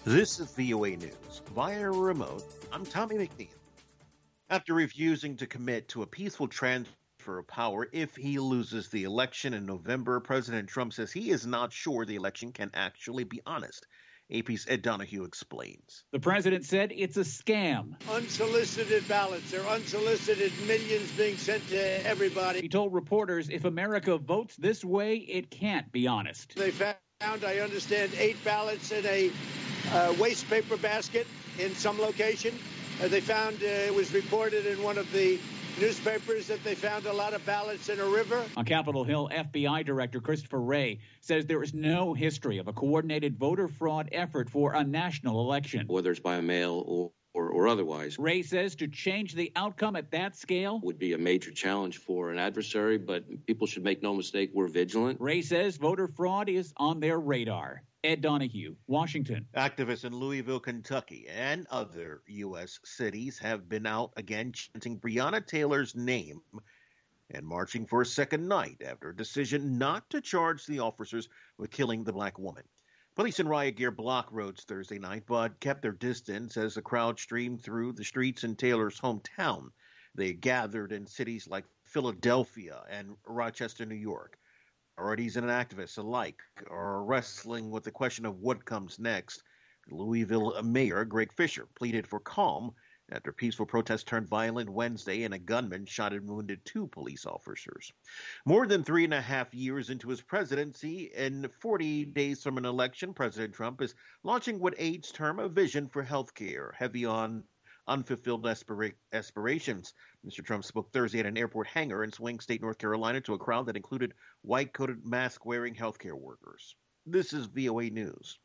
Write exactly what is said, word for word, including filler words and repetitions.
This is V O A News. Via remote, I'm Tommy McNeil. After refusing to commit to a peaceful transfer of power if he loses the election in November, President Trump says he is not sure the election can actually be honest. A P's Ed Donahue explains. The president said it's a scam. Unsolicited ballots. They're unsolicited, millions being sent to everybody. He told reporters if America votes this way, it can't be honest. They found, I understand, eight ballots in a uh, waste paper basket in some location. Uh, they found, uh, it was reported in one of the newspapers that they found a lot of ballots in a river. On Capitol Hill, F B I Director Christopher Wray says there is no history of a coordinated voter fraud effort for a national election, whether it's by mail or Or, or otherwise. Wray says to change the outcome at that scale would be a major challenge for an adversary, but people should make no mistake, we're vigilant. Wray says voter fraud is on their radar. Ed Donahue, Washington. Activists in Louisville, Kentucky, and other U S cities have been out again chanting Breonna Taylor's name and marching for a second night after a decision not to charge the officers with killing the black woman. Police in riot gear blocked roads Thursday night, but kept their distance as the crowd streamed through the streets in Taylor's hometown. They gathered in cities like Philadelphia and Rochester, New York. Authorities and activists alike are wrestling with the question of what comes next. Louisville Mayor Greg Fisher pleaded for calm after peaceful protests turned violent Wednesday and a gunman shot and wounded two police officers. More than three and a half years into his presidency and forty days from an election, President Trump is launching what aides term a vision for health care, heavy on unfulfilled aspira- aspirations. Mister Trump spoke Thursday at an airport hangar in Swing State, North Carolina, to a crowd that included white-coated, mask-wearing healthcare workers. This is V O A News.